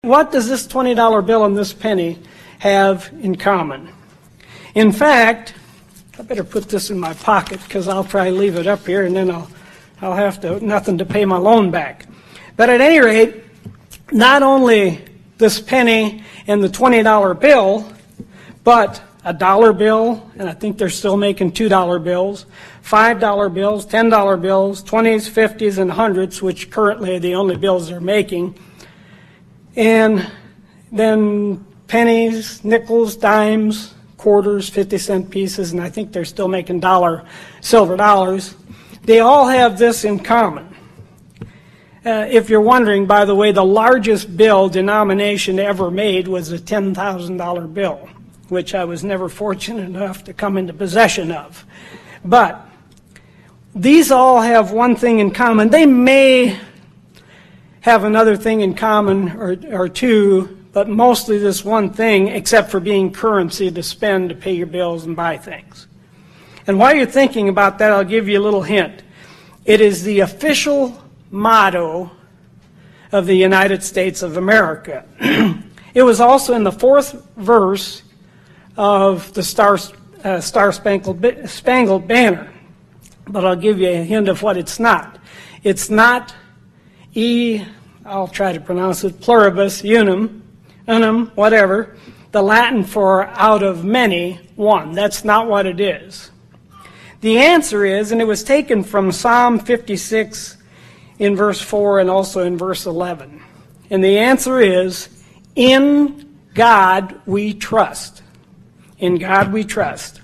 What does this $20 bill and this penny have in common? In fact, I better put this in my pocket because I'll probably leave it up here and then I'll have nothing to pay my loan back. But at any rate, not only this penny and the $20 bill, but a dollar bill, and I think they're still making $2 bills, $5 bills, $10 bills, 20s, 50s, and 100s, which currently are the only bills they're making. And then pennies, nickels, dimes, quarters, 50-cent pieces, and I think they're still making silver dollars. They all have this in common. If you're wondering, by the way, the largest bill denomination ever made was a $10,000 bill, which I was never fortunate enough to come into possession of. But these all have one thing in common. They may have another thing in common or two, but mostly this one thing, except for being currency to spend to pay your bills and buy things. And while you're thinking about that, I'll give you a little hint. It is the official motto of the United States of America. It was also in the fourth verse of the Star-Spangled Banner. But I'll give you a hint of what it's not. It's not I'll try to pronounce it, pluribus unum, whatever, the Latin for out of many, one. That's not what it is. The answer is, and it was taken from Psalm 56 in verse 4 and also in verse 11. And the answer is, in God we trust. In God we trust.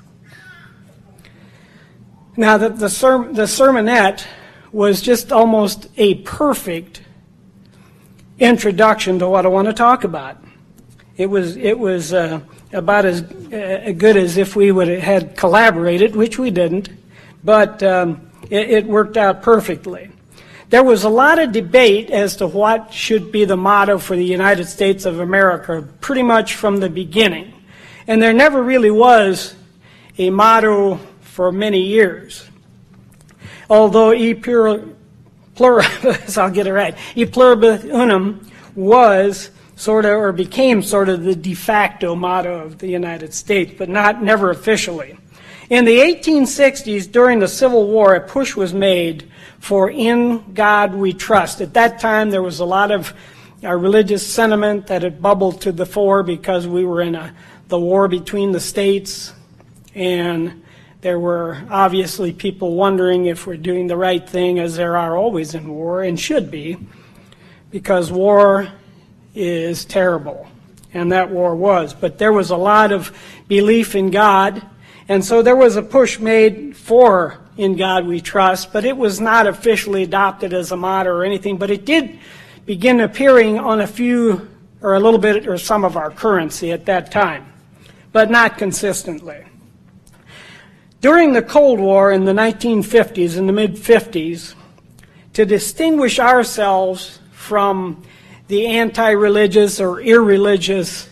Now, the sermonette was just almost a perfect introduction to what I want to talk about. It was about as good as if we would have had collaborated, which we didn't, but it worked out perfectly. There was a lot of debate as to what should be the motto for the United States of America pretty much from the beginning. And there never really was a motto for many years. Although e pluribus, I'll get it right, e pluribus unum was sort of, or became sort of the de facto motto of the United States, but never officially. In the 1860s, during the Civil War, a push was made for in God we trust. At that time, there was a lot of religious sentiment that had bubbled to the fore because we were in the war between the states, and there were obviously people wondering if we're doing the right thing, as there are always in war, and should be, because war is terrible, and that war was. But there was a lot of belief in God, and so there was a push made for in God we trust, but it was not officially adopted as a motto or anything, but it did begin appearing on a few, or a little bit, or some of our currency at that time, but not consistently. During the Cold War in the 1950s, in the mid-50s, to distinguish ourselves from the anti-religious or irreligious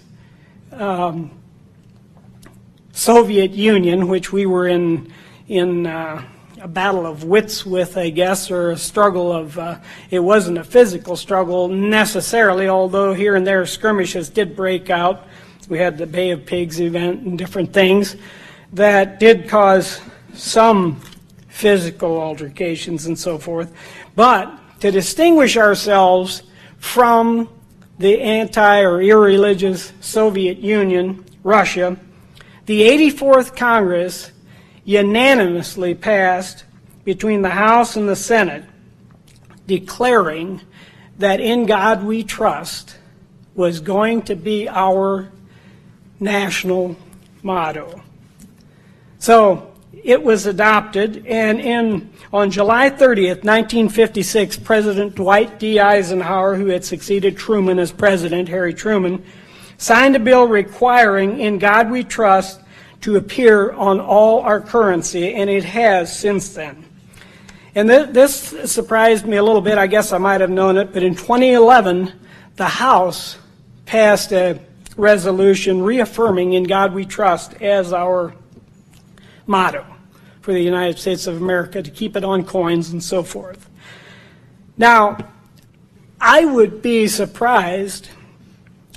Soviet Union, which we were in a battle of wits with, I guess, or a struggle of, it wasn't a physical struggle necessarily, although here and there skirmishes did break out. We had the Bay of Pigs event and different things that did cause some physical altercations and so forth. But to distinguish ourselves from the anti- or irreligious Soviet Union, Russia, the 84th Congress unanimously passed between the House and the Senate declaring that in God we trust was going to be our national motto. So it was adopted, and on July 30th, 1956, President Dwight D. Eisenhower, who had succeeded Truman as president, Harry Truman, signed a bill requiring in God we trust to appear on all our currency, and it has since then. And this surprised me a little bit. I guess I might have known it, but in 2011, the House passed a resolution reaffirming in God we trust as our motto for the United States of America, to keep it on coins and so forth. Now, I would be surprised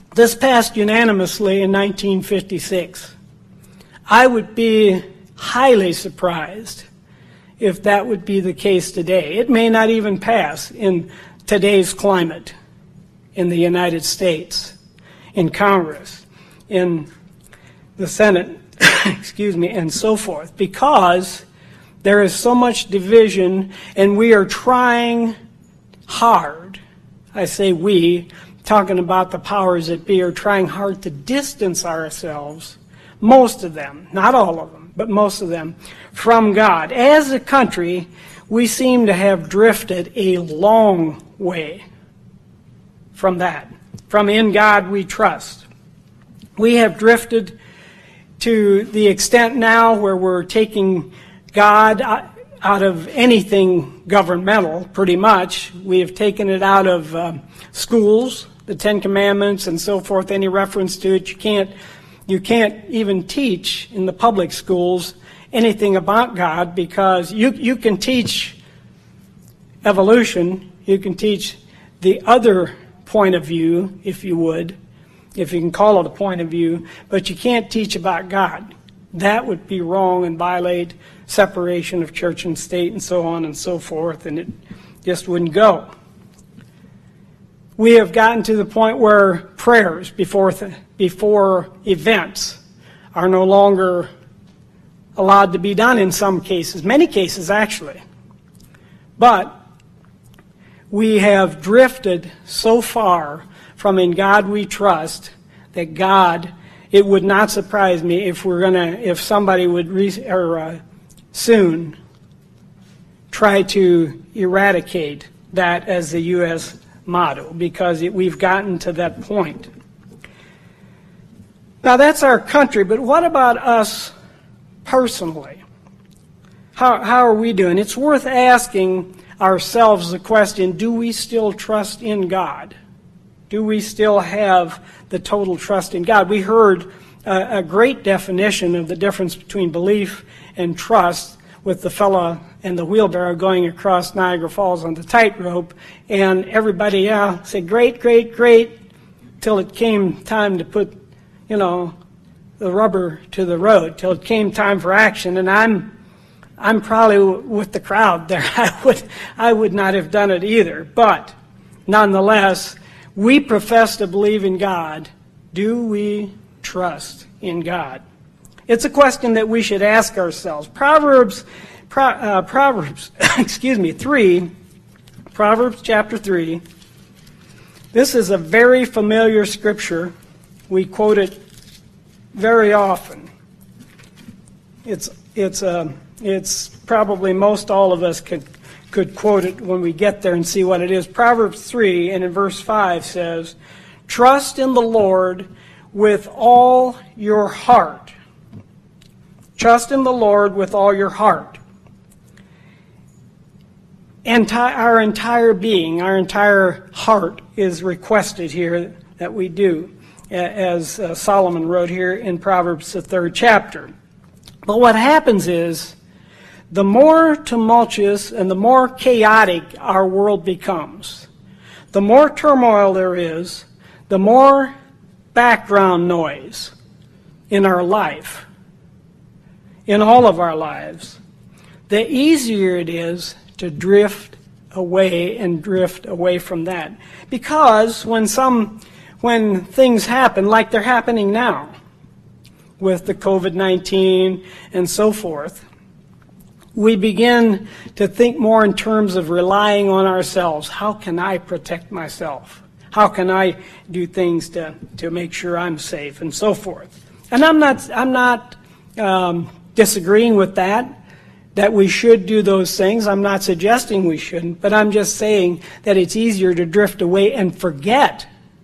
This passed unanimously in 1956. I would be highly surprised if that would be the case today. It may not even pass in today's climate in the United States, in Congress, in the Senate, excuse me, and so forth, because there is so much division, and we are trying hard. I say we, talking about the powers that be, are trying hard to distance ourselves, most of them, not all of them, but most of them, from God. As a country, we seem to have drifted a long way from that, from in God we trust. We have drifted to the extent now where we're taking God out of anything governmental, pretty much. We have taken it out of schools, the Ten Commandments and so forth, any reference to it. You can't even teach in the public schools anything about God, because you can teach evolution, you can teach the other point of view, if you would, if you can call it a point of view, but you can't teach about God. That would be wrong and violate separation of church and state and so on and so forth, and it just wouldn't go. We have gotten to the point where prayers before events are no longer allowed to be done in some cases, many cases actually. But we have drifted so far from in God we trust that God, it would not surprise me if somebody would soon try to eradicate that as the U.S. motto, because we've gotten to that point. Now that's our country, but what about us personally? How are we doing? It's worth asking ourselves the question, do we still trust in God? Do we still have the total trust in God? We heard a great definition of the difference between belief and trust with the fellow and the wheelbarrow going across Niagara Falls on the tightrope, and everybody said, great, great, great, till it came time to put, the rubber to the road, till it came time for action. And I'm probably with the crowd there. I would not have done it either. But nonetheless, we profess to believe in God. Do we trust in God? It's a question that we should ask ourselves. Proverbs chapter 3. This is a very familiar scripture. We quote it very often. It's probably most all of us could quote it when we get there and see what it is. Proverbs 3 and in verse 5 says, "Trust in the Lord with all your heart." Trust in the Lord with all your heart. And our entire being, our entire heart is requested here that we do, as Solomon wrote here in Proverbs, the 3rd chapter. But what happens is, the more tumultuous and the more chaotic our world becomes, the more turmoil there is, the more background noise in our life, in all of our lives, the easier it is to drift away from that. Because when things happen, like they're happening now, with the COVID-19 and so forth, we begin to think more in terms of relying on ourselves. How can I protect myself? How can I do things to make sure I'm safe and so forth? And I'm not disagreeing with that we should do those things. I'm not suggesting we shouldn't, but I'm just saying that it's easier to drift away and forget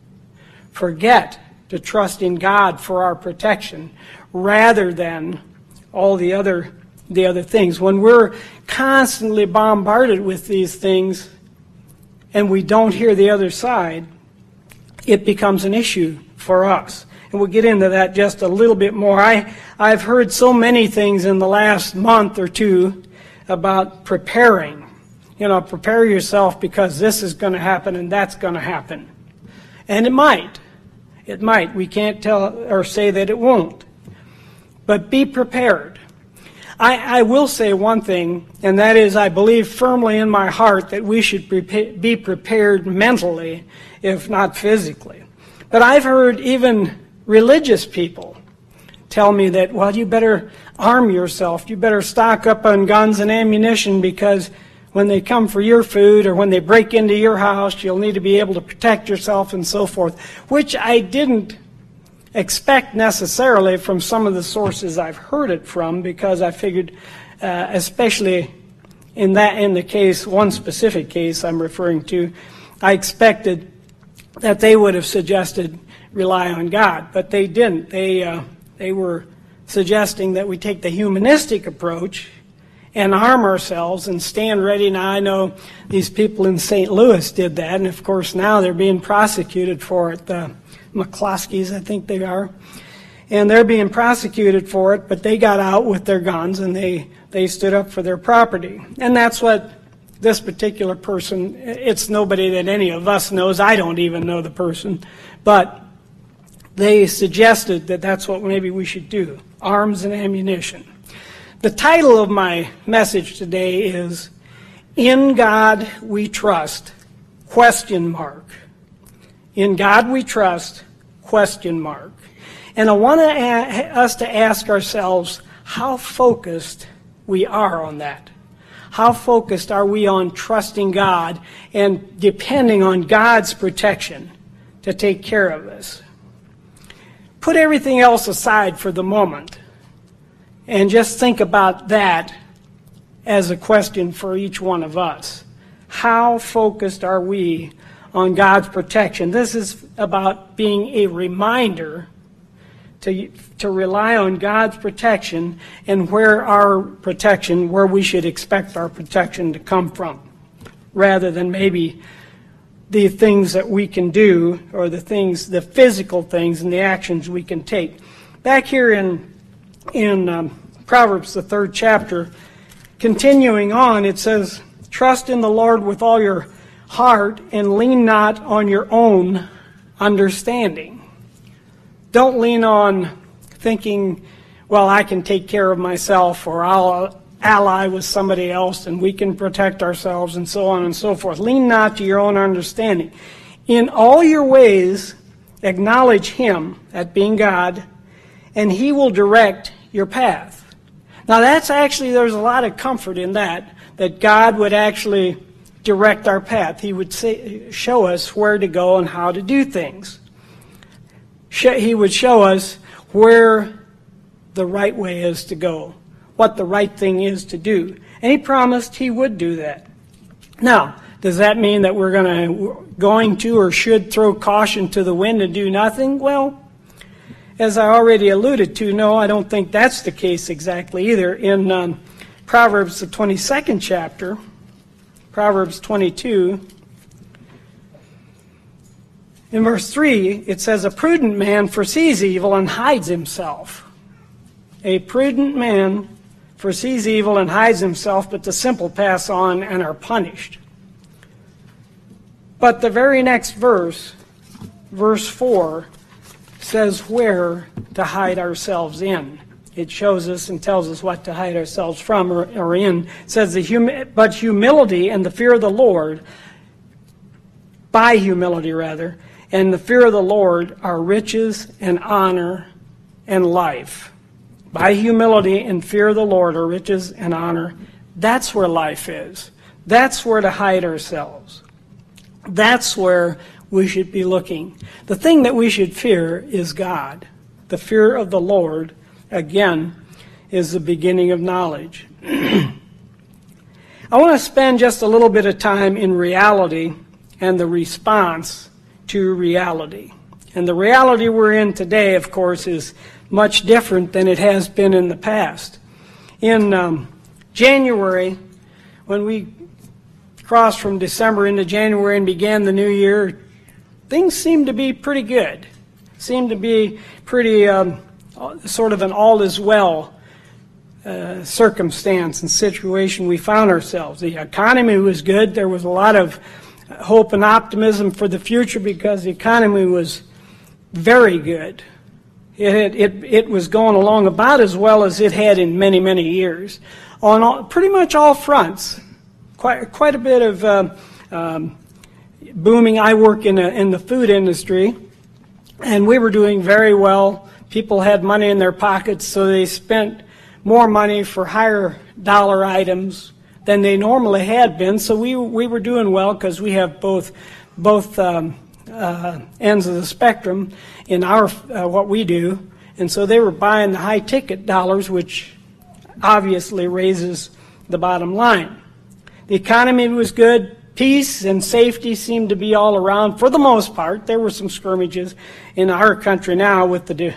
to trust in God for our protection rather than all the other things. When we're constantly bombarded with these things and we don't hear the other side, it becomes an issue for us. And we'll get into that just a little bit more. I've heard so many things in the last month or two about preparing. Prepare yourself because this is going to happen and that's going to happen. And it might. It might. We can't tell or say that it won't. But be prepared. I will say one thing, and that is I believe firmly in my heart that we should be prepared mentally, if not physically. But I've heard even religious people tell me that, well, you better arm yourself. You better stock up on guns and ammunition because when they come for your food or when they break into your house, you'll need to be able to protect yourself and so forth, which I didn't expect necessarily from some of the sources I've heard it from, because I figured, especially in the case, one specific case I'm referring to, I expected that they would have suggested rely on God, but they didn't. They were suggesting that we take the humanistic approach and arm ourselves and stand ready. Now, I know these people in St. Louis did that, and of course now they're being prosecuted for it. The McCloskeys, I think they are. And they're being prosecuted for it, but they got out with their guns and they stood up for their property. And that's what this particular person, it's nobody that any of us knows. I don't even know the person. But they suggested that that's what maybe we should do, arms and ammunition. The title of my message today is, In God We Trust, ? In God we trust, ? And I want us to ask ourselves how focused we are on that. How focused are we on trusting God and depending on God's protection to take care of us? Put everything else aside for the moment and just think about that as a question for each one of us. How focused are we on God's protection? This is about being a reminder to rely on God's protection and where we should expect our protection to come from, rather than maybe the things that we can do or the physical things and the actions we can take. Back here in Proverbs, the 3rd chapter, continuing on, it says, trust in the Lord with all your heart and lean not on your own understanding. Don't lean on thinking, well, I can take care of myself, or I'll ally with somebody else and we can protect ourselves, and so on and so forth. Lean not to your own understanding. In all your ways, acknowledge Him, that being God, and He will direct your path. Now that's actually, there's a lot of comfort in that God would actually direct our path. He would show us where to go and how to do things. He would show us where the right way is to go, what the right thing is to do. And He promised He would do that. Now, does that mean that we're going to or should throw caution to the wind and do nothing? Well, as I already alluded to, no, I don't think that's the case exactly either. In Proverbs, the 22nd chapter, Proverbs 22, in verse 3, it says, a prudent man foresees evil and hides himself. A prudent man foresees evil and hides himself, but the simple pass on and are punished. But the very next verse, verse 4, says where to hide ourselves in. It shows us and tells us what to hide ourselves from or in. It says, but humility and the fear of the Lord, by humility rather, and the fear of the Lord are riches and honor and life. By humility and fear of the Lord are riches and honor. That's where life is. That's where to hide ourselves. That's where we should be looking. The thing that we should fear is God. The fear of the Lord, again, is the beginning of knowledge. I want to spend just a little bit of time in reality and the response to reality. And the reality we're in today, of course, is much different than it has been in the past. In January, when we crossed from December into January and began the new year, things seemed to be pretty good. Seemed to be pretty sort of an all is well circumstance and situation we found ourselves. The economy was good. There was a lot of hope and optimism for the future because the economy was very good. It was going along about as well as it had in many, many years on pretty much all fronts. Quite a bit of booming. I work in the food industry, and we were doing very well. People had money in their pockets, so they spent more money for higher dollar items than they normally had been. So we were doing well because we have both ends of the spectrum in our what we do, and so they were buying the high ticket dollars, which obviously raises the bottom line. The economy was good. Peace and safety seemed to be all around for the most part. There were some skirmishes in our country now with the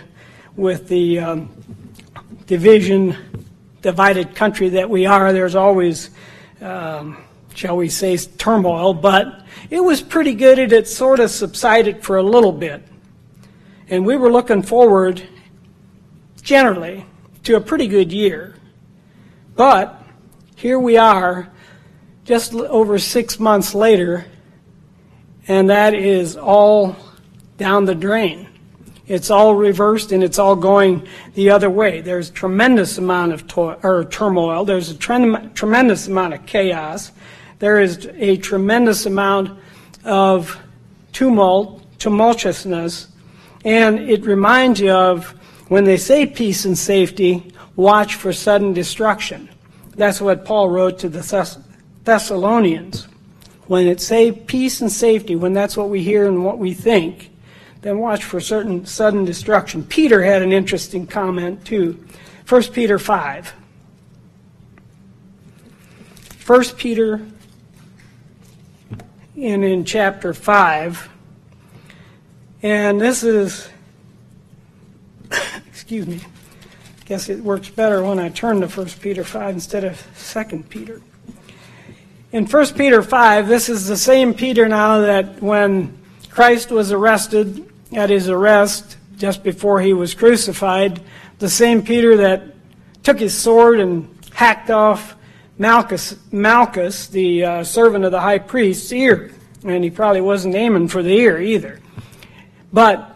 divided country that we are. There's always, shall we say, turmoil, but it was pretty good. It had sort of subsided for a little bit. And we were looking forward, generally, to a pretty good year. But here we are, just over 6 months later, and that is all down the drain. It's all reversed, and it's all going the other way. There's a tremendous amount of turmoil. There's a tremendous amount of chaos. There is a tremendous amount of tumultuousness, and it reminds you of when they say peace and safety, watch for sudden destruction. That's what Paul wrote to the Thessalonians. When it say peace and safety, when that's what we hear and what we think, then watch for certain sudden destruction. Peter had an interesting comment too. 1 Peter 5. 1 Peter in chapter 5. And this is, excuse me, I guess it works better when I turn to 1 Peter 5 instead of 2 Peter. In 1 Peter 5, this is the same Peter now that when Christ was arrested, at his arrest, just before he was crucified, the same Peter that took his sword and hacked off Malchus, the servant of the high priest's ear. And he probably wasn't aiming for the ear either. But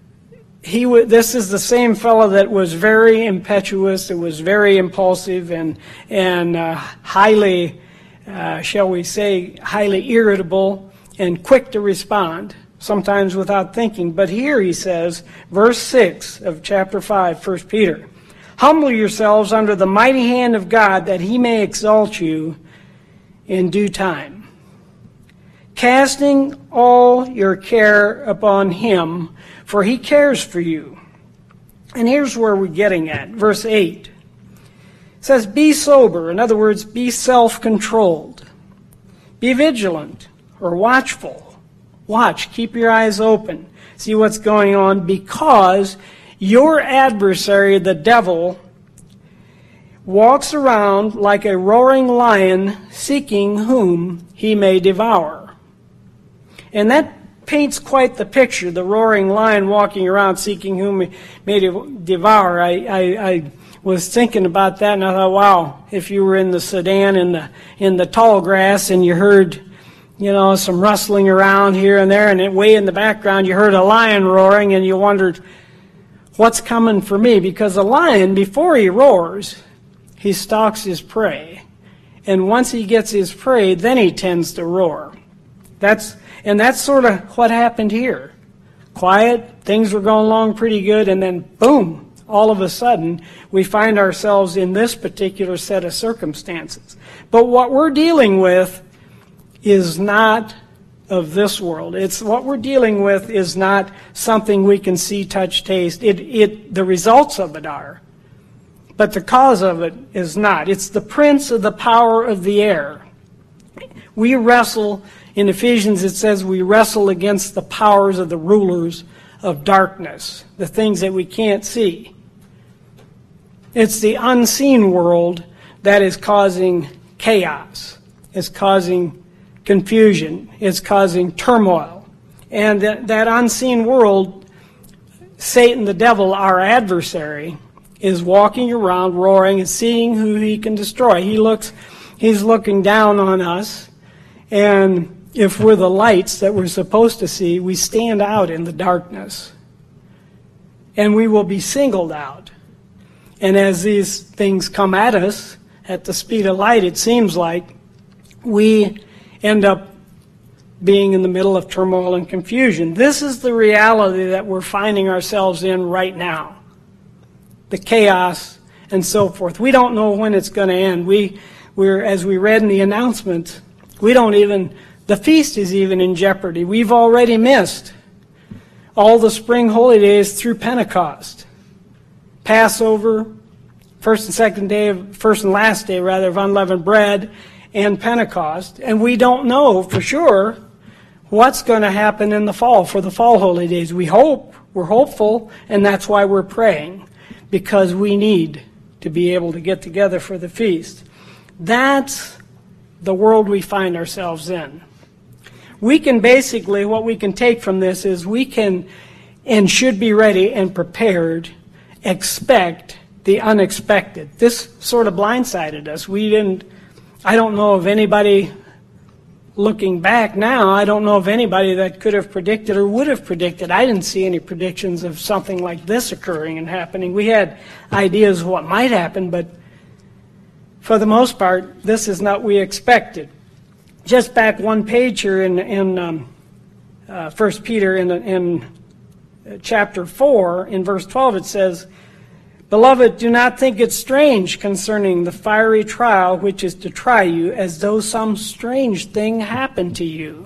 this is the same fellow that was very impetuous, it was very impulsive and highly, shall we say, highly irritable and quick to respond, sometimes without thinking. But here he says, verse 6 of chapter 5, 1 Peter, humble yourselves under the mighty hand of God, that he may exalt you in due time, casting all your care upon him, for he cares for you. And here's where we're getting at. Verse 8. It says, be sober. In other words, be self-controlled. Be vigilant or watchful. Watch, keep your eyes open. See what's going on, because your adversary, the devil, walks around like a roaring lion, seeking whom he may devour. And that paints quite the picture, the roaring lion walking around seeking whom he may devour. I was thinking about that, and I thought, wow, if you were in the Sudan in the tall grass and you heard, some rustling around here and there, and way in the background you heard a lion roaring, and you wondered, what's coming for me? Because a lion, before he roars, he stalks his prey. And once he gets his prey, then he tends to roar. That's sort of what happened here. Quiet, things were going along pretty good, and then boom, all of a sudden, we find ourselves in this particular set of circumstances. But what we're dealing with is not of this world. It's what we're dealing with is not something we can see, touch, taste. The results of it are, but the cause of it is not. It's the prince of the power of the air. We wrestle, in Ephesians it says we wrestle against the powers of the rulers of darkness, the things that we can't see. It's the unseen world that is causing chaos. It's causing confusion. It's causing turmoil. And that unseen world, Satan, the devil, our adversary, is walking around roaring and seeing who he can destroy. He's looking down on us, and if we're the lights that we're supposed to see, we stand out in the darkness. and we will be singled out. And as these things come at us at the speed of light, it seems like we end up being in the middle of turmoil and confusion. This is the reality that we're finding ourselves in right now. The chaos and so forth. We don't know when it's going to end. We're, as we read in the announcement, the feast is even in jeopardy. We've already missed all the spring holy days through Pentecost. Passover, first and last day of unleavened bread, and Pentecost. And we don't know for sure what's going to happen in the fall for the fall holy days. We're hopeful, and that's why we're praying, because we need to be able to get together for the feast. That's the world we find ourselves in. What we can take from this is we can and should be ready and prepared, expect the unexpected. This sort of blindsided us. I don't know of anybody, looking back now, I don't know of anybody that could have predicted or would have predicted. I didn't see any predictions of something like this occurring and happening. We had ideas of what might happen, but for the most part, this is not what we expected. Just back one page here in 1 Peter in chapter 4, in verse 12, it says, "Beloved, do not think it strange concerning the fiery trial which is to try you, as though some strange thing happened to you."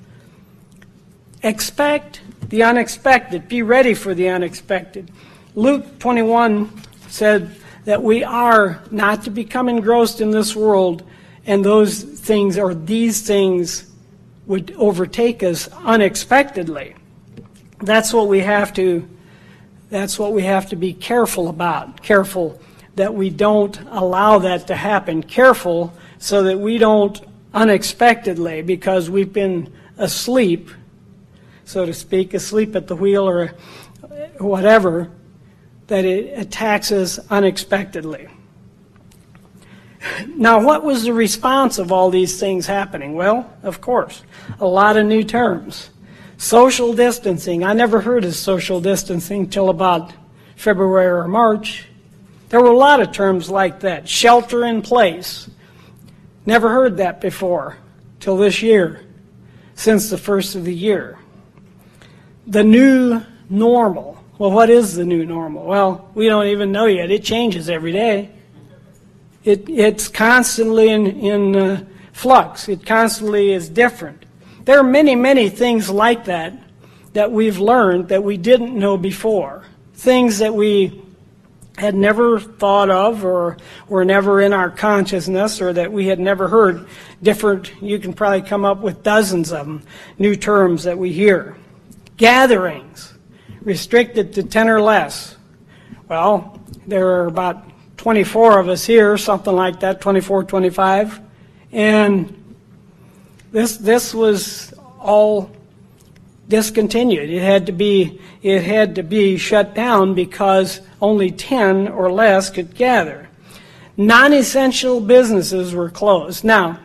Expect the unexpected. Be ready for the unexpected. Luke 21 said that we are not to become engrossed in this world, and these things would overtake us unexpectedly. That's what we have to be careful about. Careful that we don't allow that to happen. Careful so that we don't unexpectedly, because we've been asleep, so to speak, asleep at the wheel or whatever, that it attacks us unexpectedly. Now, what was the response of all these things happening? Well, of course, a lot of new terms. Social distancing. I never heard of social distancing till about February or March. There were a lot of terms like that. Shelter in place. Never heard that before till this year, since the first of the year. The new normal. Well, what is the new normal? Well, we don't even know yet. It changes every day. It's constantly in flux. It constantly is different. There are many, many things like that we've learned that we didn't know before. Things that we had never thought of or were never in our consciousness, or that we had never heard. Different, you can probably come up with dozens of them, new terms that we hear. Gatherings, restricted to 10 or less. Well, there are about 24 of us here, something like that, 24, 25. And this was all discontinued. It had to be shut down because only 10 or less could gather. Non-essential businesses were closed. Now,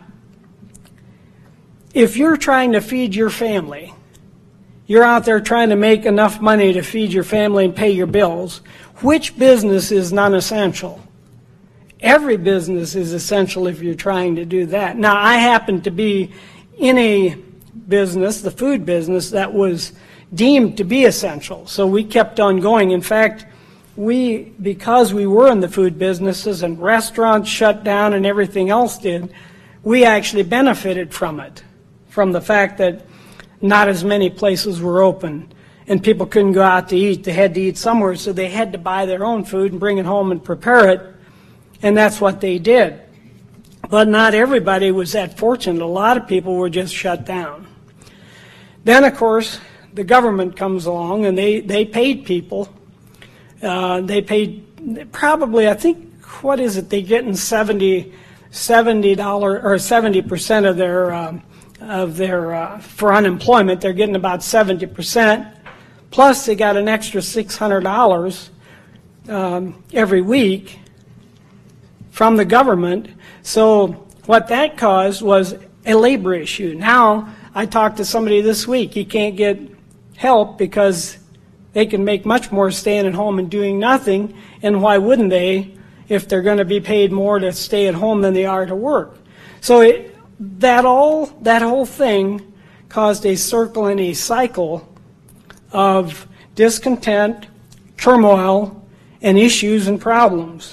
if you're trying to feed your family, you're out there trying to make enough money to feed your family and pay your bills, which business is non-essential? Every business is essential if you're trying to do that. Now, I happen to be in a business, the food business, that was deemed to be essential. So we kept on going. In fact, because we were in the food businesses and restaurants shut down and everything else did, we actually benefited from it, from the fact that not as many places were open and people couldn't go out to eat. They had to eat somewhere, so they had to buy their own food and bring it home and prepare it, and that's what they did. But not everybody was that fortunate. A lot of people were just shut down. Then, of course, the government comes along, and they paid people. They paid probably, I think, what is it? They're getting $70 or 70% of their for unemployment. They're getting about 70%. Plus, they got an extra $600 every week from the government. So what that caused was a labor issue. Now, I talked to somebody this week. He can't get help because They can make much more staying at home and doing nothing, and why wouldn't they if they're going to be paid more to stay at home than they are to work? So that whole thing caused a circle and a cycle of discontent, turmoil, and issues and problems.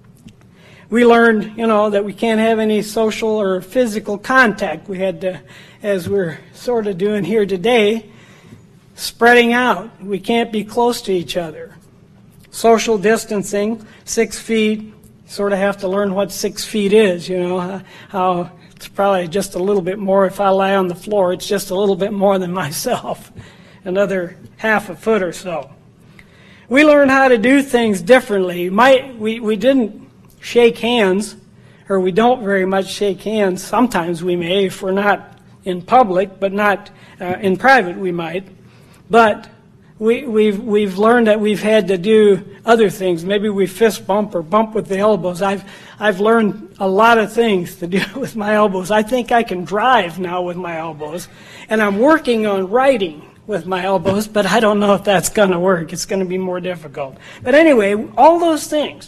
We learned, that we can't have any social or physical contact. We had to, as we're sort of doing here today, spreading out. We can't be close to each other. Social distancing, 6 feet, sort of have to learn what 6 feet is, how it's probably just a little bit more. If I lie on the floor, it's just a little bit more than myself, another half a foot or so. We learned how to do things differently. We didn't shake hands, or we don't very much shake hands. Sometimes we may, if we're not in public, but not in private we might. But we've learned that we've had to do other things. Maybe we fist bump or bump with the elbows. I've learned a lot of things to do with my elbows. I think I can drive now with my elbows, and I'm working on writing with my elbows, but I don't know if that's going to work. It's going to be more difficult. But anyway, all those things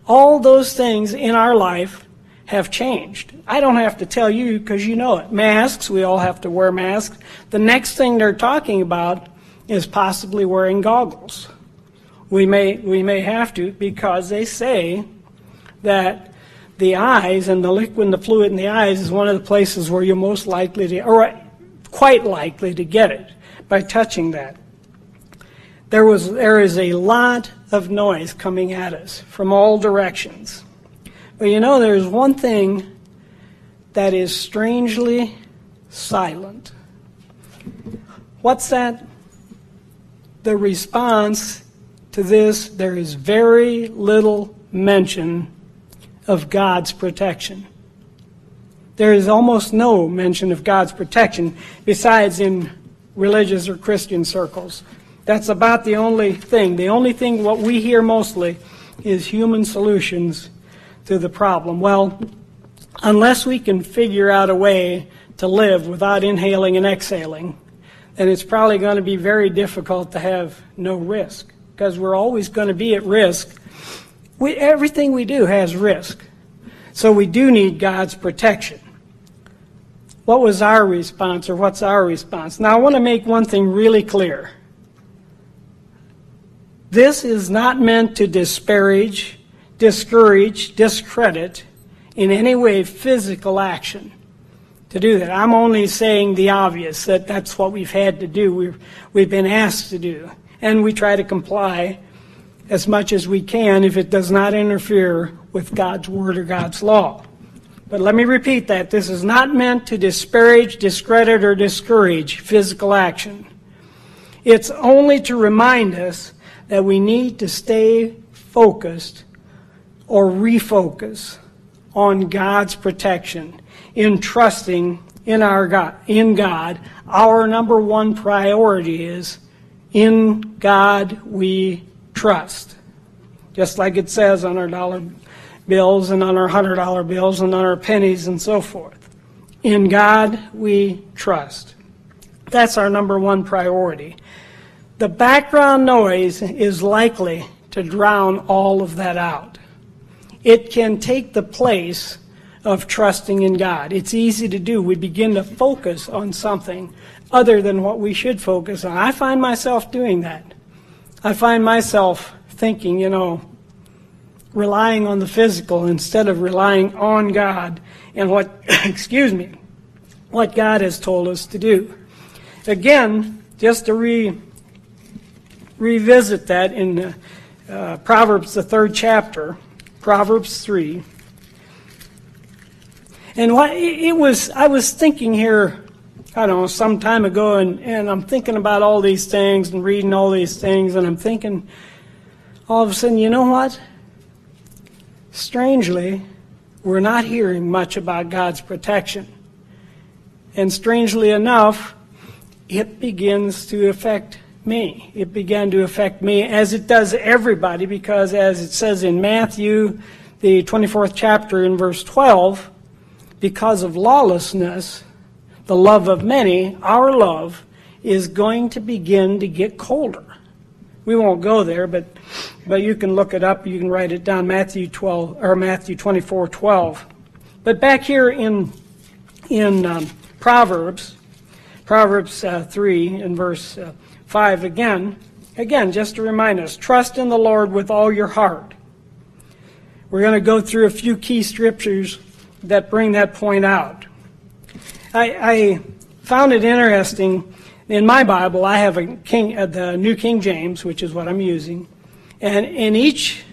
in our life have changed. I don't have to tell you because you know it. Masks, we all have to wear masks. The next thing they're talking about is possibly wearing goggles. We may have to, because they say that the eyes and the liquid and the fluid in the eyes is one of the places where you're most likely to, or quite likely to get it by touching that. There is a lot of noise coming at us from all directions. But there's one thing that is strangely silent. What's that? The response to this, there is very little mention of God's protection. There is almost no mention of God's protection besides in religious or Christian circles. That's about the only thing. The only thing what we hear mostly is human solutions to the problem. Well, unless we can figure out a way to live without inhaling and exhaling, then it's probably going to be very difficult to have no risk, because we're always going to be at risk. Everything we do has risk. So we do need God's protection. What was our response, or what's our response? Now, I want to make one thing really clear. This is not meant to disparage, discourage, discredit in any way physical action. To do that, I'm only saying the obvious, that that's what we've had to do. We've been asked to do. And we try to comply as much as we can if it does not interfere with God's word or God's law. But let me repeat that. This is not meant to disparage, discredit, or discourage physical action. It's only to remind us that we need to stay focused or refocus on God's protection, in trusting in God. Our number one priority is, in God we trust. Just like it says on our dollar bills and on our $100 bills and on our pennies and so forth. In God we trust. That's our number one priority. The background noise is likely to drown all of that out. It can take the place of trusting in God. It's easy to do. We begin to focus on something other than what we should focus on. I find myself doing that. I find myself thinking, relying on the physical instead of relying on God and what God has told us to do. Again, just to revisit that in Proverbs, the 3rd chapter, Proverbs 3. And I was thinking here, some time ago, and I'm thinking about all these things and reading all these things, and I'm thinking, all of a sudden, you know what? Strangely, we're not hearing much about God's protection. And strangely enough, it begins to affect me. It began to affect me, as it does everybody, because as it says in Matthew, the 24th chapter in verse 12, because of lawlessness, the love of many, our love, is going to begin to get colder. we won't go there, but you can look it up. You can write it down, Matthew 24:12. But back here in Proverbs 3 and verse 5 again, just to remind us, trust in the Lord with all your heart. We're going to go through a few key scriptures that bring that point out. I found it interesting. In my Bible, I have the New King James, which is what I'm using, and on each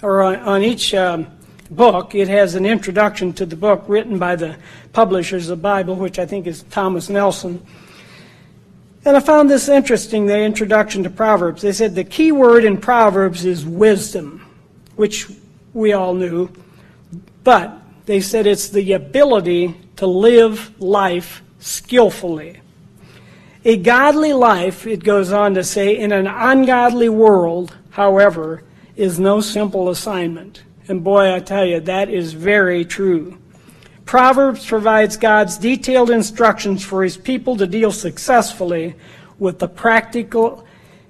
book, it has an introduction to the book written by the publishers of the Bible, which I think is Thomas Nelson. And I found this interesting, the introduction to Proverbs. They said the key word in Proverbs is wisdom, which we all knew, but they said it's the ability to live life skillfully. A godly life, it goes on to say, in an ungodly world, however, is no simple assignment. And boy, I tell you, that is very true. Proverbs provides God's detailed instructions for his people to deal successfully with the practical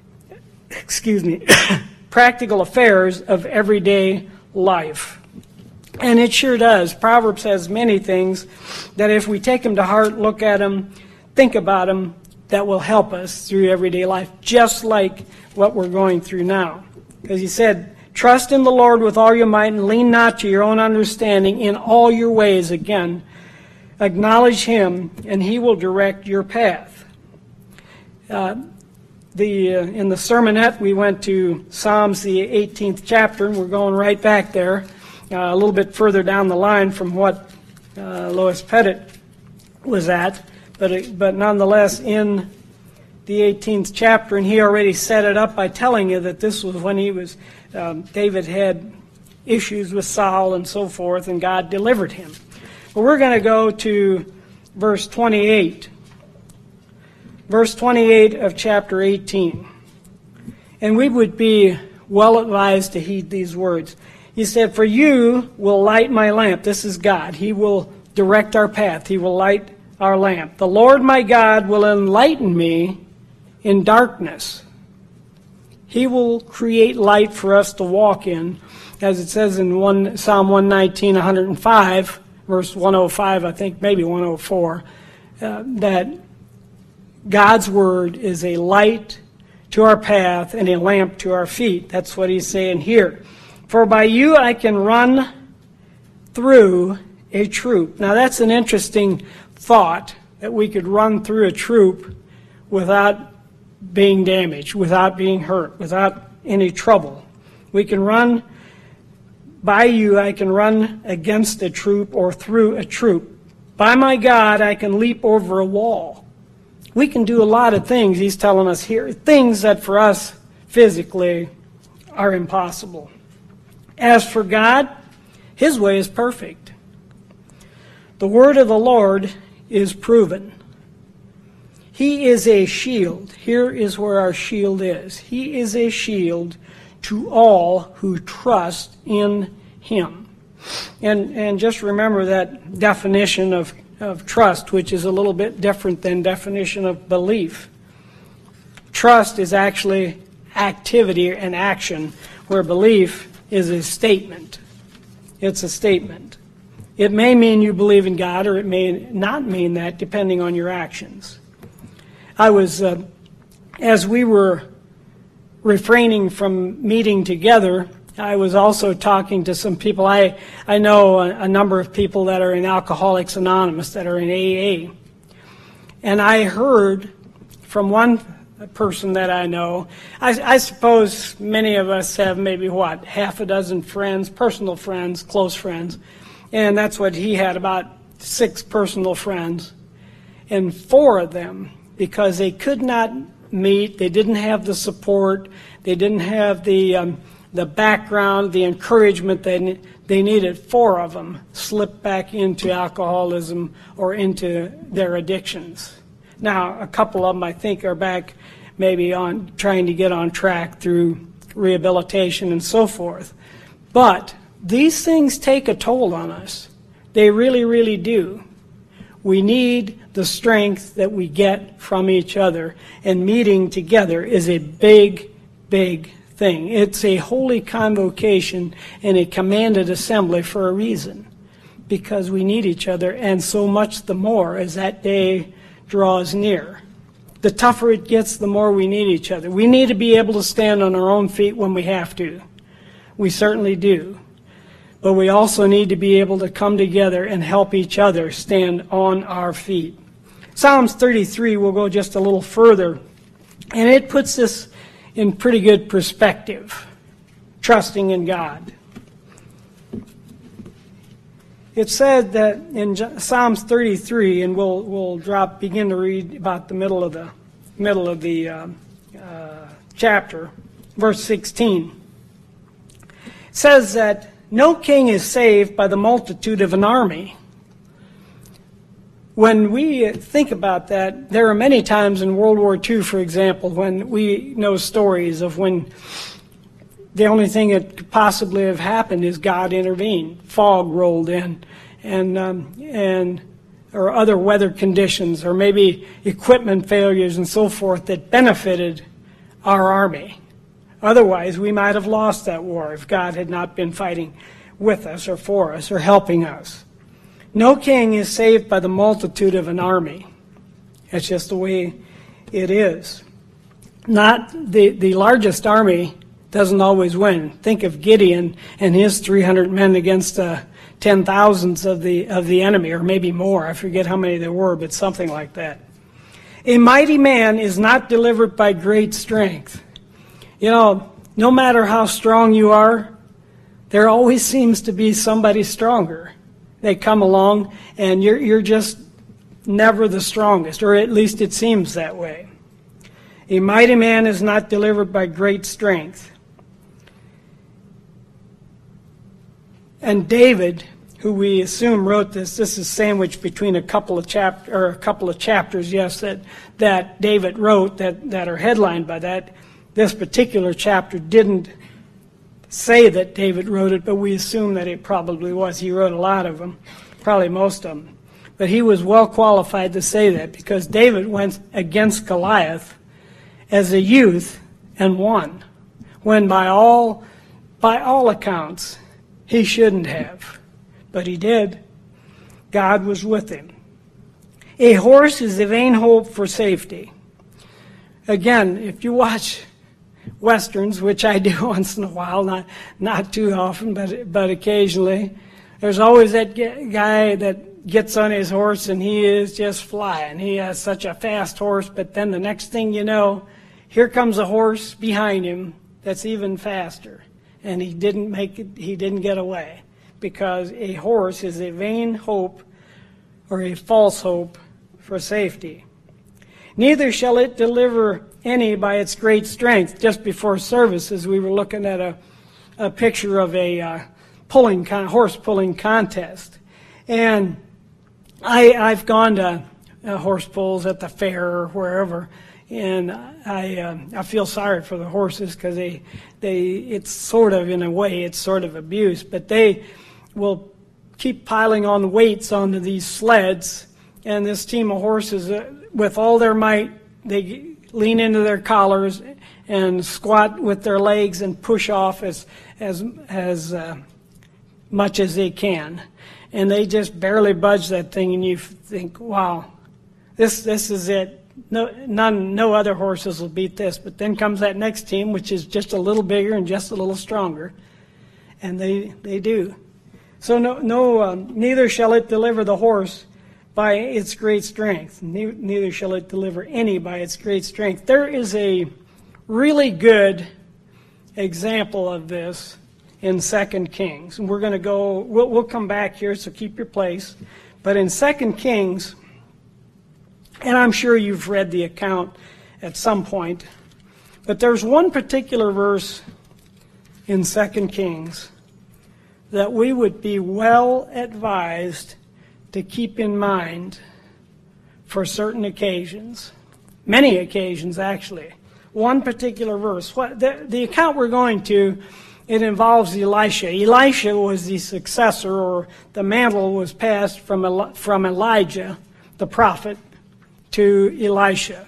affairs of everyday life. And it sure does. Proverbs has many things that if we take them to heart, look at them, think about them, that will help us through everyday life, just like what we're going through now. Because he said, trust in the Lord with all your might and lean not to your own understanding in all your ways. Again, acknowledge him and he will direct your path. In the sermonette, we went to Psalms, the 18th chapter, and we're going right back there, a little bit further down the line from what Lois Pettit was at. But nonetheless, in the 18th chapter, and he already set it up by telling you that this was when David had issues with Saul and so forth, and God delivered him. But we're going to go to verse 28. Verse 28 of chapter 18. And we would be well advised to heed these words. He said, for you will light my lamp. This is God. He will direct our path. He will light our lamp. The Lord my God will enlighten me in darkness. He will create light for us to walk in, as it says in Psalm 119, 105, verse 105, I think, maybe 104, that God's word is a light to our path and a lamp to our feet. That's what he's saying here. For by you I can run through a troop. Now that's an interesting thought, that we could run through a troop without being damaged, without being hurt, without any trouble. We can run by you, I can run against a troop or through a troop. By my God, I can leap over a wall. We can do a lot of things, he's telling us here, things that for us physically are impossible. As for God, his way is perfect. The word of the Lord is proven. He is a shield. Here is where our shield is. He is a shield to all who trust in him. And just remember that definition of trust, which is a little bit different than definition of belief. Trust is actually activity and action, where belief is a statement. It's a statement. It may mean you believe in God, or it may not mean that, depending on your actions. I was, as we were refraining from meeting together, I was also talking to some people. I know a number of people that are in Alcoholics Anonymous, that are in AA. And I heard from one person that I know, I suppose many of us have maybe, half a dozen friends, personal friends, close friends. And that's what he had, about 6 personal friends. And 4 of them, because they could not meet, they didn't have the support, they didn't have the background, the encouragement they needed, 4 of them slipped back into alcoholism or into their addictions. Now, a couple of them, I think, are back maybe on trying to get on track through rehabilitation and so forth. But these things take a toll on us. They really, really do. We need the strength that we get from each other, and meeting together is a big, big thing. It's a holy convocation and a commanded assembly for a reason, because we need each other, and so much the more as that day draws near. The tougher it gets, the more we need each other. We need to be able to stand on our own feet when we have to. We certainly do. But we also need to be able to come together and help each other stand on our feet. Psalms 33 will go just a little further, and it puts this in pretty good perspective, trusting in God. It said that in Psalms 33, and we'll begin to read about the middle of the chapter, verse 16. It says that no king is saved by the multitude of an army. When we think about that, there are many times in World War II, for example, when we know stories of when the only thing that could possibly have happened is God intervened. Fog rolled in, or other weather conditions, or maybe equipment failures and so forth that benefited our army. Otherwise, we might have lost that war if God had not been fighting with us or for us or helping us. No king is saved by the multitude of an army. That's just the way it is. Not the largest army doesn't always win. Think of Gideon and his 300 men against 10,000s of the enemy, or maybe more. I forget how many there were, but something like that. A mighty man is not delivered by great strength. You know, no matter how strong you are, there always seems to be somebody stronger. They come along, and you're just never the strongest, or at least it seems that way. A mighty man is not delivered by great strength. And David, who we assume wrote this is sandwiched between a couple of chapters, yes, that David wrote that are headlined by that. This particular chapter didn't say that David wrote it, but we assume that it probably was. He wrote a lot of them, probably most of them. But he was well qualified to say that, because David went against Goliath as a youth and won, when by all accounts he shouldn't have. But he did. God was with him. A horse is a vain hope for safety. Again, if you watch Westerns, which I do once in a while, not too often, but occasionally, there's always that guy that gets on his horse and he is just flying. He has such a fast horse, but then the next thing you know, here comes a horse behind him that's even faster. And he didn't get away, because a horse is a vain hope or a false hope for safety. Neither shall it deliver any by its great strength. Just before services, we were looking at a picture of a horse pulling contest. And I've gone to horse pulls at the fair or wherever, and I feel sorry for the horses, because it's sort of, in a way, it's sort of abuse, but they will keep piling on weights onto these sleds, and this team of horses, with all their might, they lean into their collars and squat with their legs and push off as much as they can, and they just barely budge that thing, and you think, wow, this is it. No other horses will beat this. But then comes that next team, which is just a little bigger and just a little stronger, and they do. So neither shall it deliver the horse by its great strength. Neither shall it deliver any by its great strength. There is a really good example of this in 2 Kings. And we're going to go, we'll come back here, so keep your place. But in 2 Kings, and I'm sure you've read the account at some point, but there's one particular verse in 2 Kings that we would be well advised to keep in mind for certain occasions. Many occasions, actually. One particular verse. The account we're going to, it involves Elisha. Elisha was the successor, or the mantle was passed from Elijah, the prophet, to Elisha.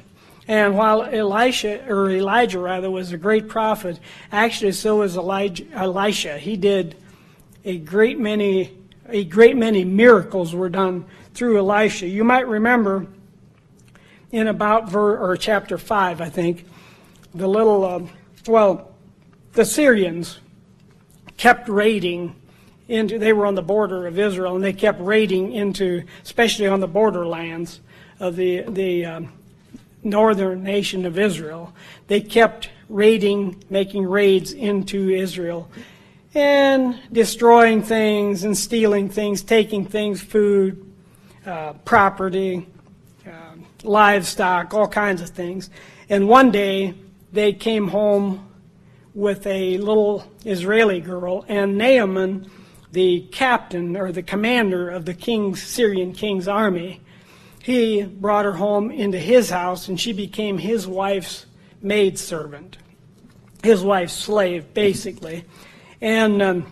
And while Elijah was a great prophet, actually so was Elisha. He did a great many miracles were done through Elisha. You might remember in about chapter 5, I think, the Syrians kept raiding into, they were on the border of Israel, and they kept raiding into, especially on the borderlands of the northern nation of Israel. They kept making raids into Israel and destroying things and stealing things, taking things, food, property, livestock, all kinds of things. And one day they came home with a little Israeli girl, and Naaman, the captain or the commander of the Syrian king's army, he brought her home into his house, and she became his wife's maidservant, his wife's slave, basically. And,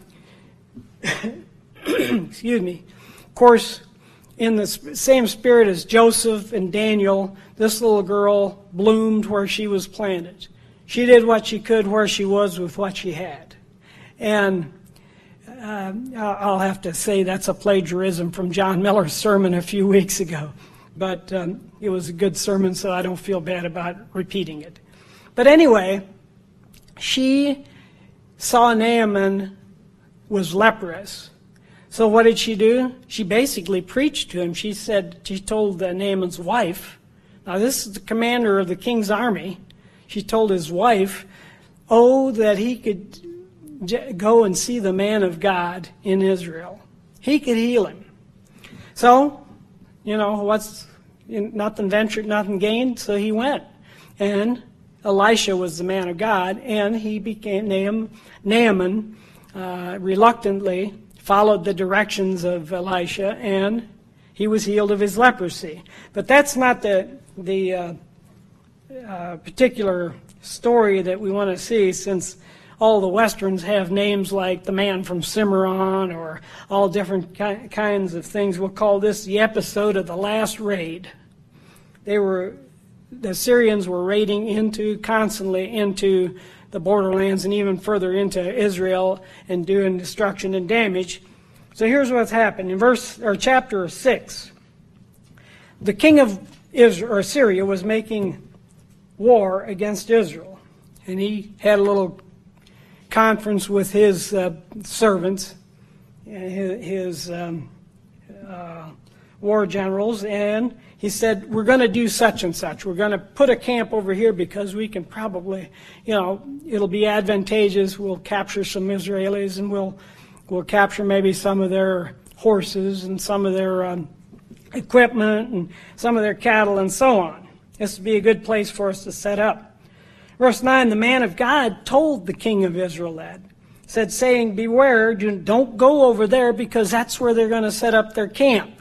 excuse me, of course, in the same spirit as Joseph and Daniel, this little girl bloomed where she was planted. She did what she could where she was with what she had. And I'll have to say that's a plagiarism from John Miller's sermon a few weeks ago. But it was a good sermon, so I don't feel bad about repeating it. But anyway, she saw Naaman was leprous. So what did she do? She basically preached to him. She told Naaman's wife, now this is the commander of the king's army. She told his wife, that he could go and see the man of God in Israel. He could heal him. So, nothing ventured, nothing gained, so he went. And Elisha was the man of God, and he became Naaman, reluctantly followed the directions of Elisha, and he was healed of his leprosy. But that's not the particular story that we want to see, since all the Westerns have names like the man from Cimarron or all different kinds of things. We'll call this the episode of the last raid. The Syrians were raiding constantly into the borderlands and even further into Israel and doing destruction and damage. So here's what's happened. In chapter 6, the king of Syria was making war against Israel. And he had a little conference with his servants, his war generals, and he said, we're going to do such and such. We're going to put a camp over here because we can probably, it'll be advantageous. We'll capture some Israelis, and we'll capture maybe some of their horses and some of their equipment and some of their cattle and so on. This would be a good place for us to set up. Verse 9, the man of God told the king of Israel that, saying, beware, don't go over there because that's where they're going to set up their camp.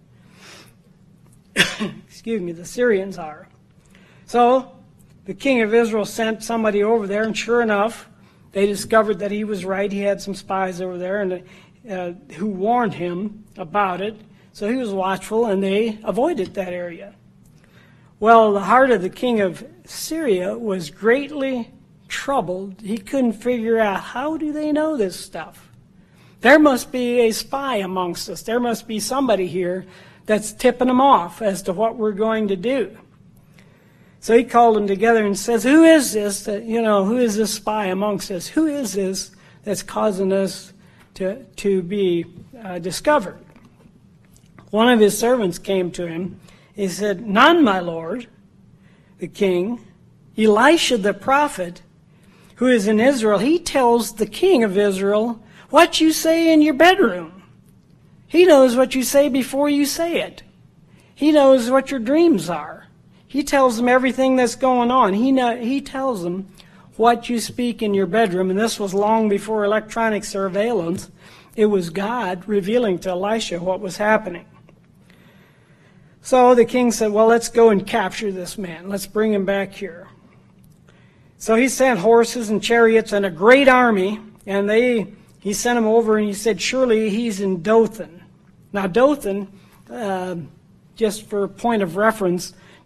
Excuse me, the Syrians are. So the king of Israel sent somebody over there, and sure enough, they discovered that he was right. He had some spies over there and who warned him about it. So he was watchful, and they avoided that area. Well, the heart of the king of Syria was greatly troubled. He couldn't figure out, how do they know this stuff? There must be a spy amongst us. There must be somebody here that's tipping them off as to what we're going to do. So he called them together and says, who is this? Who is this spy amongst us? Who is this that's causing us to be discovered? One of his servants came to him. He said, none, my lord, the king. Elisha the prophet, who is in Israel, he tells the king of Israel what you say in your bedroom. He knows what you say before you say it. He knows what your dreams are. He tells them everything that's going on. He tells them what you speak in your bedroom, and this was long before electronic surveillance. It was God revealing to Elisha what was happening. So the king said, well, let's go and capture this man. Let's bring him back here. So he sent horses and chariots and a great army, and he sent them over, and he said, surely he's in Dothan. Now Dothan, just for point of reference,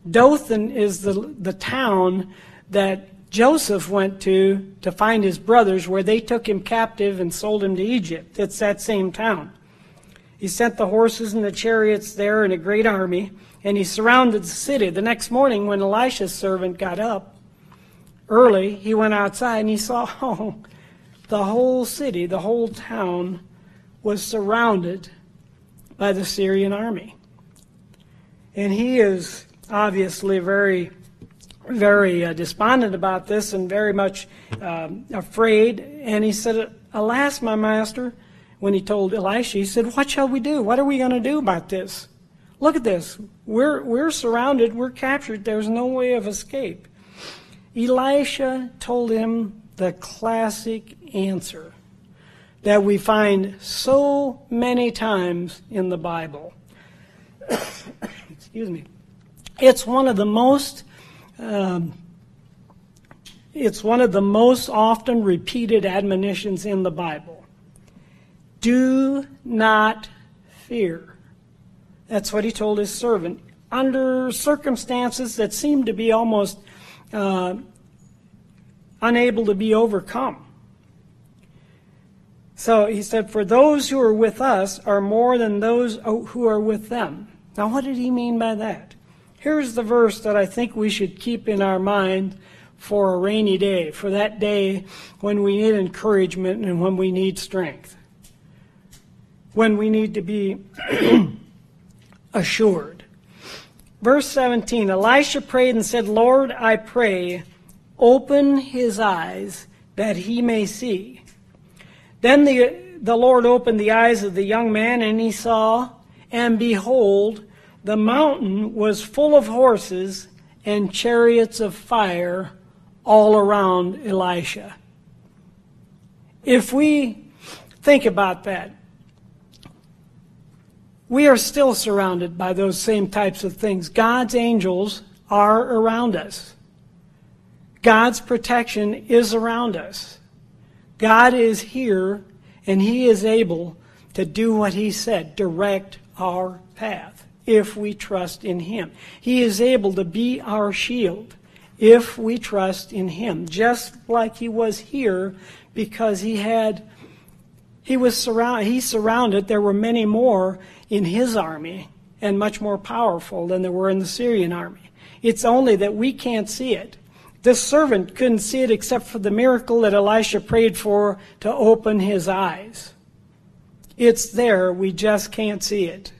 Dothan is the town that Joseph went to find his brothers, where they took him captive and sold him to Egypt. It's that same town. He sent the horses and the chariots there and a great army, and he surrounded the city. The next morning, when Elisha's servant got up early, he went outside and he saw the whole city, the whole town was surrounded by the Syrian army. And he is obviously very, very despondent about this and very much afraid. And he said, "Alas, my master," when he told Elisha, he said, "What shall we do? What are we going to do about this? Look at this. We're surrounded. We're captured. There's no way of escape." Elisha told him the classic answer that we find so many times in the Bible. Excuse me. It's one of the most often repeated admonitions in the Bible. Do not fear. That's what he told his servant, under circumstances that seemed to be almost unable to be overcome. So he said, "For those who are with us are more than those who are with them." Now, what did he mean by that? Here's the verse that I think we should keep in our mind for a rainy day, for that day when we need encouragement and when we need strength, when we need to be assured. Verse 17, Elisha prayed and said, "Lord, I pray, open his eyes that he may see." Then the Lord opened the eyes of the young man, and he saw, and behold, the mountain was full of horses and chariots of fire all around Elisha. If we think about that, we are still surrounded by those same types of things. God's angels are around us. God's protection is around us. God is here, and he is able to do what he said, direct our path, if we trust in him. He is able to be our shield if we trust in him, just like he was here, because he surrounded. There were many more in his army, and much more powerful than there were in the Syrian army. It's only that we can't see it. This servant couldn't see it except for the miracle that Elisha prayed for to open his eyes. It's there, we just can't see it.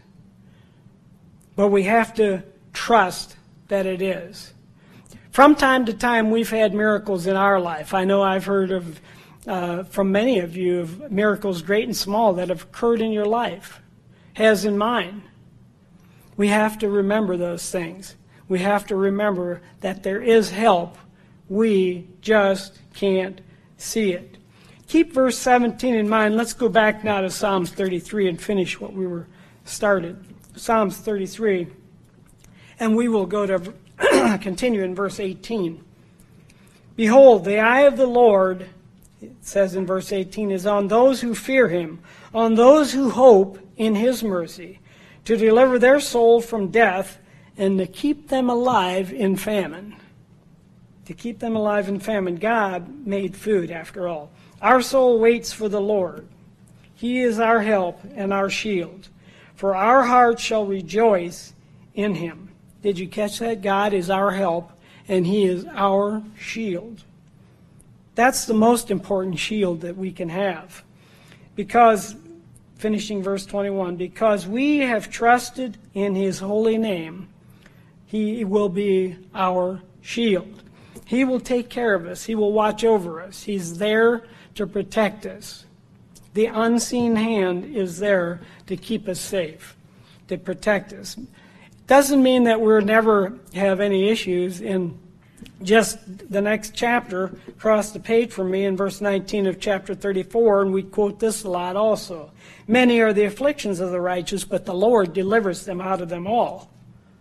But we have to trust that it is. From time to time, we've had miracles in our life. I know I've heard of, from many of you, of miracles great and small that have occurred in your life, as in mine. We have to remember those things. We have to remember that there is help. We just can't see it. Keep verse 17 in mind. Let's go back now to Psalms 33 and finish what we were started. Psalms 33. And we will go to continue in verse 18. "Behold, the eye of the Lord," it says in verse 18, "is on those who fear him, on those who hope in his mercy, to deliver their soul from death and to keep them alive in famine." To keep them alive in famine. God made food, after all. Our soul waits for the Lord. He is our help and our shield. For our heart shall rejoice in him. Did you catch that? God is our help, and he is our shield. That's the most important shield that we can have. Because, finishing verse 21, because we have trusted in his holy name, he will be our shield. He will take care of us. He will watch over us. He's there to protect us. The unseen hand is there to keep us safe, to protect us. Doesn't mean that we'll never have any issues. In just the next chapter, across the page from me in verse 19 of chapter 34, and we quote this a lot also. "Many are the afflictions of the righteous, but the Lord delivers them out of them all."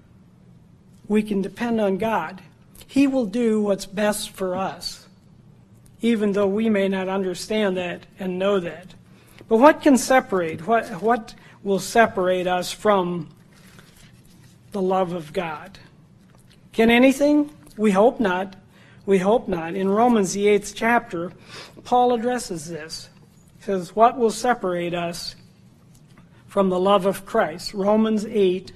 We can depend on God. He will do what's best for us, even though we may not understand that and know that. But what can separate? What will separate us from the love of God? Can anything? We hope not. We hope not. In Romans, the 8th chapter, Paul addresses this. He says, what will separate us from the love of Christ? Romans 8.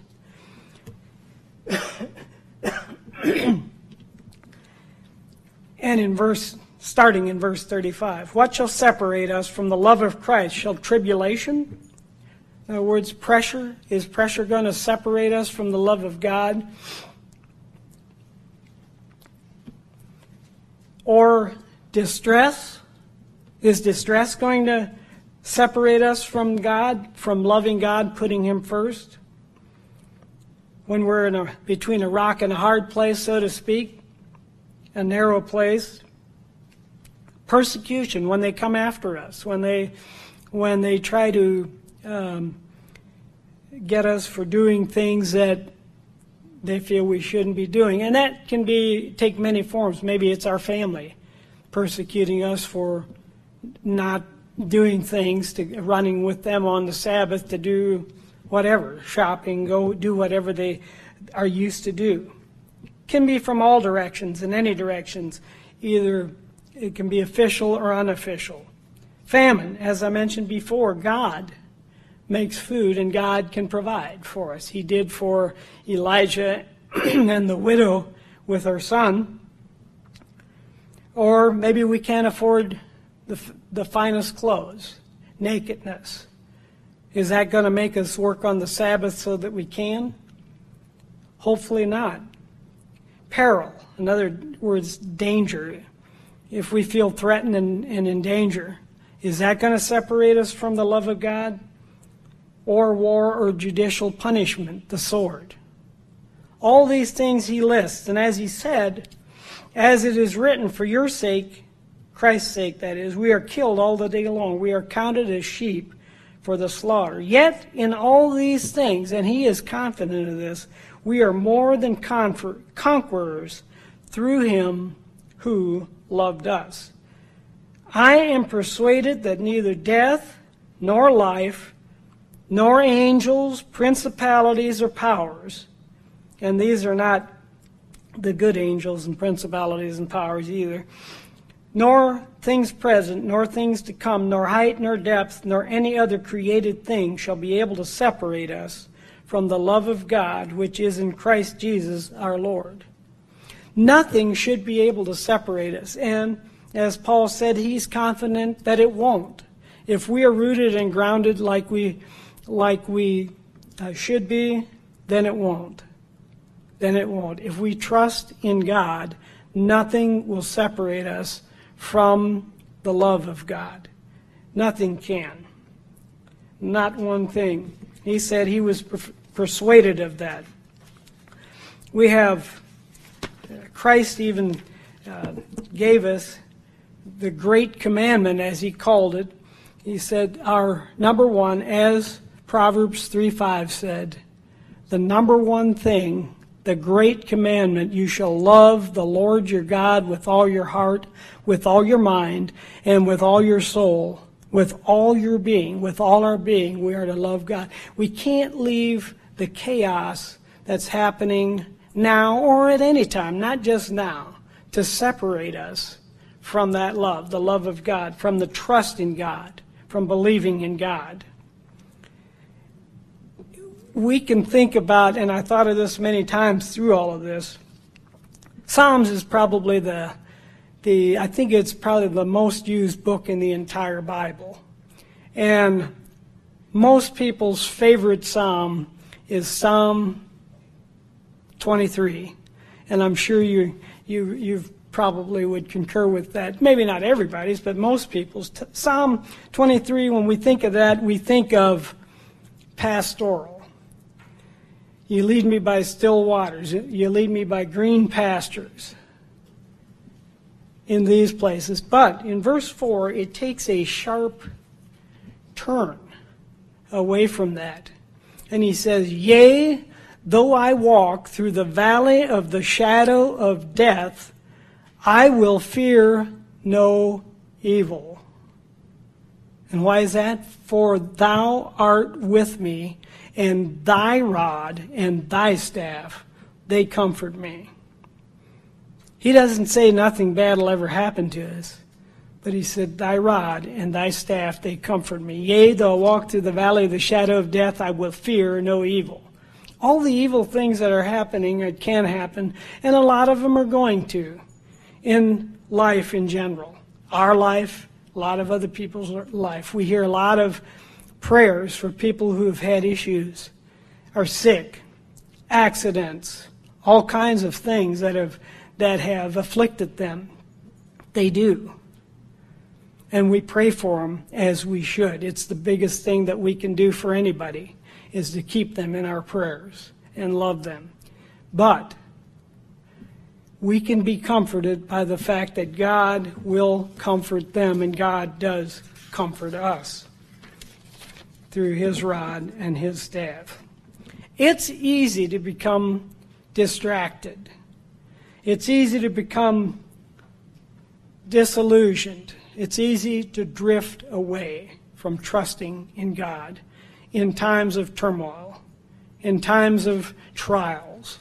And starting in verse 35, what shall separate us from the love of Christ? Shall tribulation? In other words, pressure? Is pressure going to separate us from the love of God? Or distress? Is distress going to separate us from God, from loving God, putting Him first? When we're between a rock and a hard place, so to speak, a narrow place. Persecution, when they come after us, when they try to get us for doing things that they feel we shouldn't be doing. And that can take many forms. Maybe it's our family persecuting us for not doing things, running with them on the Sabbath to do whatever, shopping, go do whatever they are used to do. Can be from all directions, in any directions. Either it can be official or unofficial. Famine, as I mentioned before, God makes food and God can provide for us. He did for Elijah and the widow with her son. Or maybe we can't afford the finest clothes, nakedness. Is that going to make us work on the Sabbath so that we can? Hopefully not. Peril, in other words, danger. If we feel threatened and in danger, is that going to separate us from the love of God? Or war or judicial punishment, the sword. All these things he lists, and as he said, as it is written, for your sake, Christ's sake that is, we are killed all the day long. We are counted as sheep for the slaughter. Yet in all these things, and he is confident of this, we are more than conquerors through him who loved us. I am persuaded that neither death nor life, nor angels, principalities, or powers, and these are not the good angels and principalities and powers either, nor things present, nor things to come, nor height, nor depth, nor any other created thing shall be able to separate us from the love of God, which is in Christ Jesus our Lord. Nothing should be able to separate us, and as Paul said, he's confident that it won't. If we are rooted and grounded like we should be, then it won't. Then it won't. If we trust in God, nothing will separate us from the love of God. Nothing can. Not one thing. He said he was persuaded of that. We have, Christ even gave us the great commandment, as he called it. He said, our number one, as Proverbs 3:5 said, the number one thing, the great commandment, you shall love the Lord your God with all your heart, with all your mind, and with all your soul, with all your being, with all our being, we are to love God. We can't leave the chaos that's happening now or at any time, not just now, to separate us from that love, the love of God, from the trust in God, from believing in God. We can think about, and I thought of this many times through all of this, Psalms is probably I think it's probably the most used book in the entire Bible. And most people's favorite psalm is Psalm 23. And I'm sure you probably would concur with that. Maybe not everybody's, but most people's. Psalm 23, when we think of that, we think of pastoral. You lead me by still waters. You lead me by green pastures in these places. But in verse 4, it takes a sharp turn away from that. And he says, yea, though I walk through the valley of the shadow of death, I will fear no evil. And why is that? For thou art with me, and thy rod and thy staff, they comfort me. He doesn't say nothing bad will ever happen to us. But he said, thy rod and thy staff, they comfort me. Yea, though I walk through the valley of the shadow of death, I will fear no evil. All the evil things that are happening, that can happen, and a lot of them are going to, in life in general. Our life, a lot of other people's life. We hear a lot of prayers for people who have had issues, are sick, accidents, all kinds of things that have afflicted them. They do. And we pray for them as we should. It's the biggest thing that we can do for anybody, is to keep them in our prayers and love them. But we can be comforted by the fact that God will comfort them, and God does comfort us through his rod and his staff. It's easy to become distracted. It's easy to become disillusioned. It's easy to drift away from trusting in God in times of turmoil, in times of trials,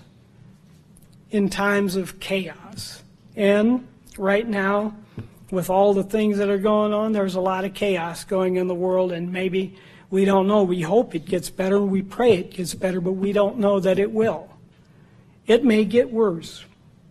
in times of chaos. And right now, with all the things that are going on, there's a lot of chaos going in the world, and maybe we don't know. We hope it gets better. We pray it gets better, but we don't know that it will. It may get worse.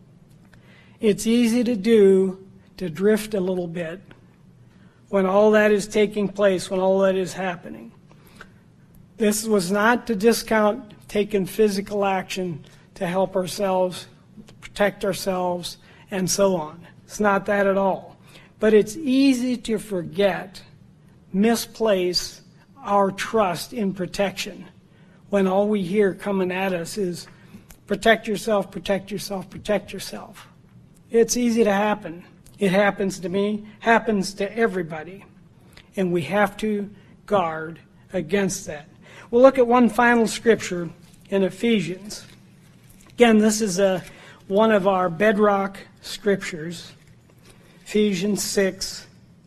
It's easy to drift a little bit when all that is taking place, when all that is happening. This was not to discount taking physical action to help ourselves, protect ourselves, and so on. It's not that at all. But it's easy to forget, misplace our trust in protection when all we hear coming at us is protect yourself, protect yourself, protect yourself. It's easy to happen. It happens to me, happens to everybody. And we have to guard against that. We'll look at one final scripture in Ephesians. Again, this is one of our bedrock scriptures. Ephesians 6.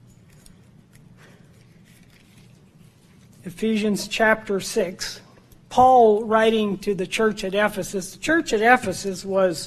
Ephesians chapter 6. Paul writing to the church at Ephesus. The church at Ephesus was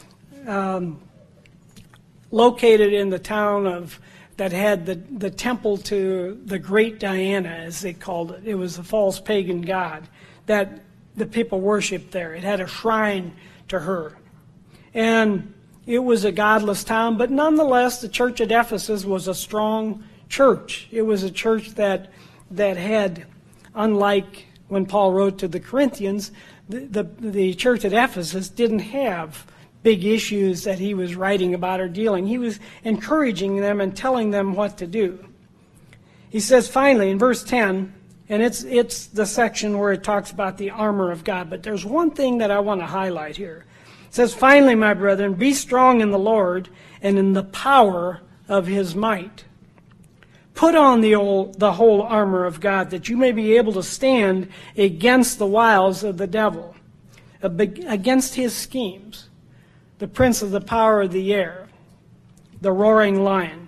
located in the town that had the temple to the great Diana, as they called it. It was a false pagan god that the people worshipped there. It had a shrine to her. And it was a godless town, but nonetheless, the church at Ephesus was a strong church. It was a church that had, unlike when Paul wrote to the Corinthians, the church at Ephesus didn't have big issues that he was writing about or dealing. He was encouraging them and telling them what to do. He says finally in verse 10, and it's the section where it talks about the armor of God, but there's one thing that I want to highlight here. It says, finally, my brethren, be strong in the Lord and in the power of his might. Put on the whole armor of God, that you may be able to stand against the wiles of the devil, against his schemes, the prince of the power of the air, the roaring lion.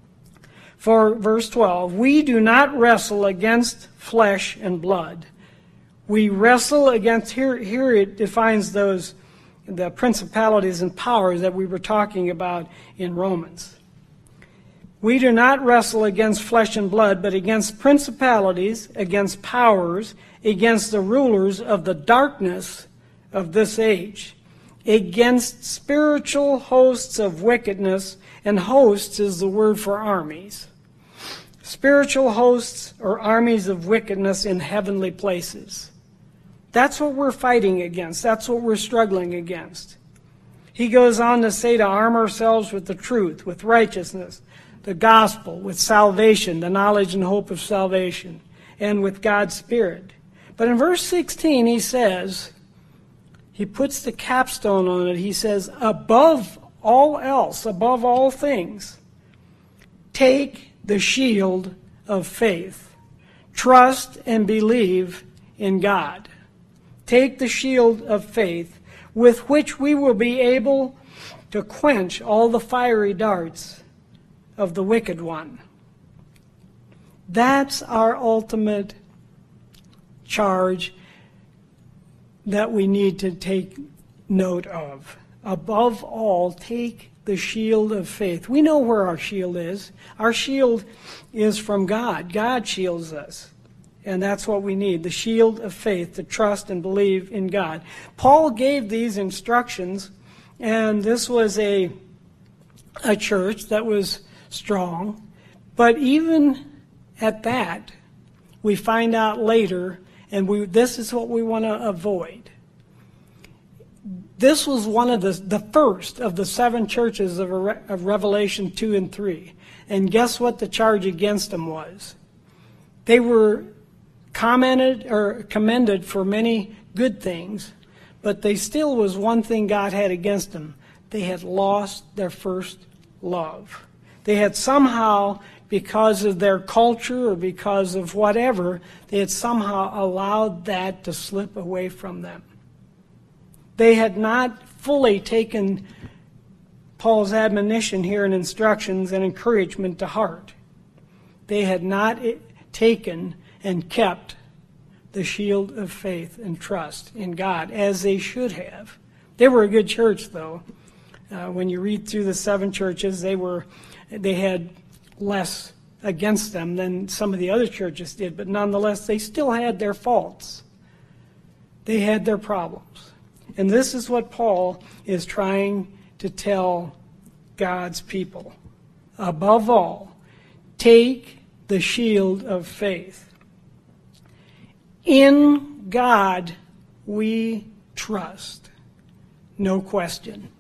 For verse 12, we do not wrestle against flesh and blood. We wrestle against, here it defines the principalities and powers that we were talking about in Romans. We do not wrestle against flesh and blood, but against principalities, against powers, against the rulers of the darkness of this age, against spiritual hosts of wickedness, and hosts is the word for armies. Spiritual hosts or armies of wickedness in heavenly places. That's what we're fighting against. That's what we're struggling against. He goes on to say to arm ourselves with the truth, with righteousness, the gospel, with salvation, the knowledge and hope of salvation, and with God's Spirit. But in verse 16 he says, he puts the capstone on it. He says, above all else, above all things, take the shield of faith. Trust and believe in God. Take the shield of faith, with which we will be able to quench all the fiery darts of the wicked one. That's our ultimate charge that we need to take note of above all, take the shield of faith. We know where our shield is. Our shield is from God. God shields us. And that's what we need, the shield of faith, to trust and believe in God. Paul gave these instructions, and this was a church that was strong. But even at that, we find out later, and this is what we want to avoid. This was one of the first of the 7 churches of Revelation 2 and 3. And guess what the charge against them was? They were commended for many good things, but they still was one thing God had against them. They had lost their first love. They had somehow, because of their culture or because of whatever, they had somehow allowed that to slip away from them. They had not fully taken Paul's admonition here and instructions and encouragement to heart. They had not taken and kept the shield of faith and trust in God as they should have. They were a good church, though. When you read through the 7 churches, they had less against them than some of the other churches did, but nonetheless, they still had their faults. They had their problems. And this is what Paul is trying to tell God's people. Above all, take the shield of faith. In God we trust. No question.